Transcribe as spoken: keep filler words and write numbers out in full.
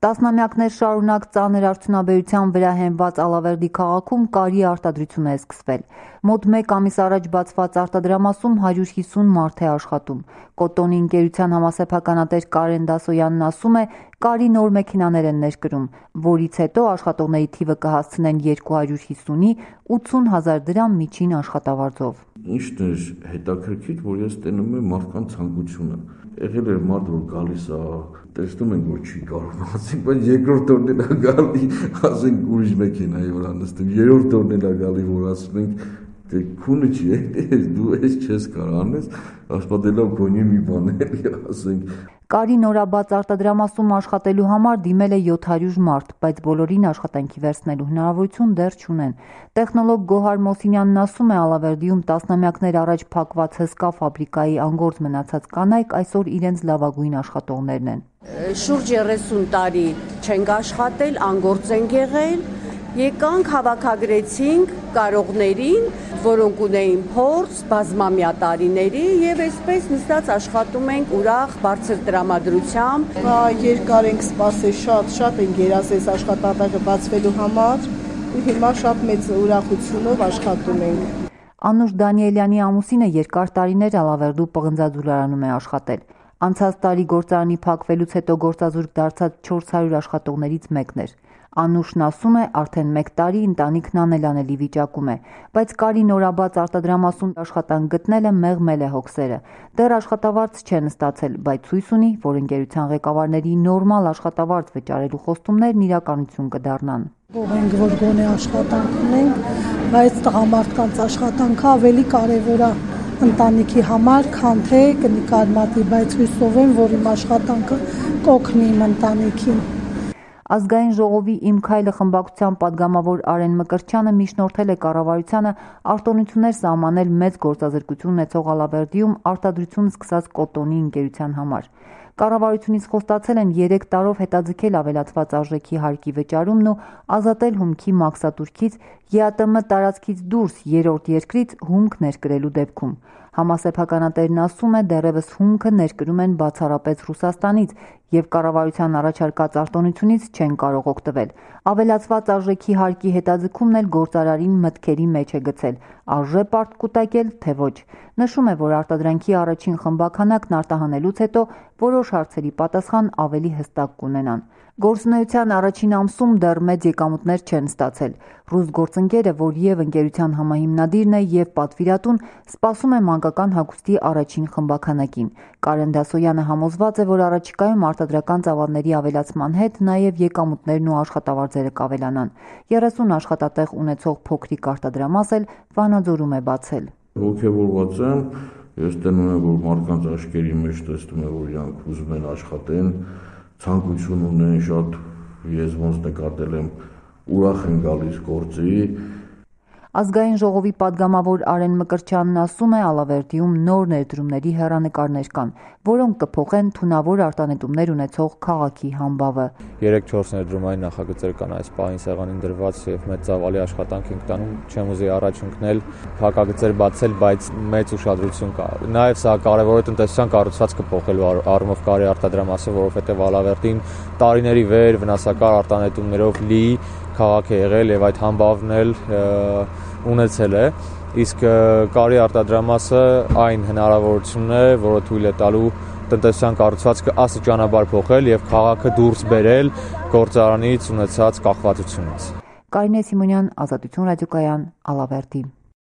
Տասնամյակներ շարունակ ծանր արդյունաբերության վրա հենված Ալավերդի քաղաքում կարի արտադրություն է սկսվել։ Մոտ մեկ ամիս առաջ բացված արտադրամասում հարյուր հիսուն մարդ է աշխատում։ Կոտոնի ընկերության համասեփականատեր Կարեն Դասոյանն ասում է, կարի նոր մեքենաներ են ներկրում, որից հետո աշխատողների թիվը կհասցնեն երկու հարյուր հիսունի ութուն հազար դրամ միջին աշխատավարձով։ Ինչն է հետաքրքիր, որ ես տենում եմ մարդկանց ցանկությունը։ Եղել էր մարդ, որ գալիս է, տեսնում ենք, որ չի կարող, ասենք, բայց երկրորդ օրն էլ գալի, ասենք ուրիշ մեքենայի վրա նստում, երրորդ օրն էլ գալի, որ ասում ենք, դե քունը չի, դու էս չես կարող անես, ասպատելով գոնի մի բան էլի, ասենք։ Կարի նորաբաց արտադրամասում աշխատելու համար դիմել է յոթ հարյուր մարդ, բայց բոլորին աշխատանքի վերցնելու հնարավորություն դեռ չունեն։ Տեխնոլոգ Գոհար Մոսինյանն ասում է, Ալավերդիում տասնամյակներ առաջ փակված հսկա ֆաբրիկայի անգործ մնացած կանայք այսօր իրենց լավագույն աշխատողներն են։ Շուրջ երեսուն տարի չենք աշխատել, անգործ ենք եղել, եկանք հավաքագրեցինք կարողներին, որոնք ունեին փորձ բազմամյա տարիների եւ այսպես նստած աշխատում ենք ուրախ, բարձր տրամադրությամբ։ Երկար ենք սպասել, շատ շատ ենք երազել աշխատատեղը բացվելու համար ու հիմա շատ մեծ ուրախությունով աշխատում ենք։ Անուշ Դանիելյանի ամուսինը երկար տարիներ Ալավերդու պղնձաձուլարանում է աշխատել։ Անցած տարի գործարանի փակվելուց հետո գործազուրկ դարձած չորս հարյուր աշխատողներից մեկն էր։ Անուշն ասում է, արդեն մեկ տարի ընտանիքն անելանելի վիճակում է, բայց կարի նորաբաց արտադրամասում աշխատանք գտնելը մեղմել է հոգսերը։ Դեռ աշխատավարձ չեն ստացել, բայց հույս ունի, որ ընկերության ղեկավարների նորմալ աշխատավարձ վճարելու խոստումներն իրականություն կդառնան։ Ողենք, որ գոնե աշխատանք ունենք, բայց տղամարդկանց աշխատանքը ավելի կարևոր է ընտանիքի համար, քան թե կնկարմատի, բայց հույսով եմ, որ իմ աշխատանքը կօգնի իմ ընտանիքին։ Ազգային ժողովի «Իմ քայլը» խմբակցության պատգամավոր Արեն Մկրտչյանը միջնորդել է կառավարությանը արտոնություններ սահմանել մեծ գործազրկություն ունեցող Ալավերդիում արտադրություն սկսած կոտոնի ընկերության համար։ Կառավարությունից խոստացել են երեք տարով հետաձգել ավելացված արժեքի հարկի վճարումն ու ազատել հումքի մաքսատուրքից Ե Ա Տը Մը տարածքից դուրս երրորդ երկրից հումք ներկրելու դեպքում։ Համասեփականատերն ասում է, դեռևս հումքը ներկրում են բացառապես Ռուսաստանից եւ կառավարության առաջարկած արտոնությունից չեն կարող օգտվել։ Ավելացված արժեքի հարկի հետաձգումն էլ գործարարին մտքերի մեջ է գցել՝ արժե պարտք կուտակել, թե ոչ։ Նշում է, որ արտադրանքի առաջին խմբաքանակն արտահանելուց հետո որոշ հարցերի պատասխան ավելի հստակ կունենան։ Գործունեության առաջին ամսում դեռ մեծ եկամուտներ չեն ստացել։ Ռուս գործընկերը, որ եւ ընկերության համահիմնադիրն է եւ պատվիրատուն, սպասում է մանկական հագուստի առաջին խմբաքանակին։ Կարեն Դասոյանը համոզված է, որ առաջիկայում արտադրական ծավալների ավելացման հետ նաեւ եկամուտներն ու աշխատավարձերը կավելանան։ երեսուն աշխատատեղ ունեցող փոքրիկ արտադրամաս էլ Վանաձորում է բացել։ Ոգևորված եմ, ես տենում եմ, որ մարդկանց աչքերի մեջ տեսնում եմ, որ իրանք ուզում են աշխատեն, ցանկություն ունեն, շատ ես ոնց նկատել եմ, ուրախ են գալիս գործի։ Ազգային ժողովի պատգամավոր Արեն Մկրտչյանն ասում է, Ալավերդիում նոր ներդրումների հեռանկարներ կան, որոնք կփոխեն թունավոր արտանետումներ ունեցող քաղաքի համբավը։ երեք-չորս ներդրումային նախագծեր կան այս պահին սեղանին դրված եւ մեծ ծավալի աշխատանք ենք տանում, չեմ ուզի առաջ ընկնել, փակագծեր բացել, բայց մեծ ուշադրություն կա։ Նաեւ սա կարեւոր է տնտեսության կառուցվածքը փոխելու առումով կարի արտադրամասը, որովհետեւ Ալավերդին տարիների վեր վնասակար արտանետումներով լի քաղաք է եղել եւ այդ համբավն էլ ունեցել է, իսկ կարի արտադրամասը այն հնարավորությունն է, որը թույլ է տալու տնտեսության կառուցվածքը աստիճանաբար փոխել եւ քաղաքը դուրս բերել գործարանից ունեցած կախվածությունից։ Կարինե Սիմոնյան, Ազատություն ռադիոկայան, Ալավերդի։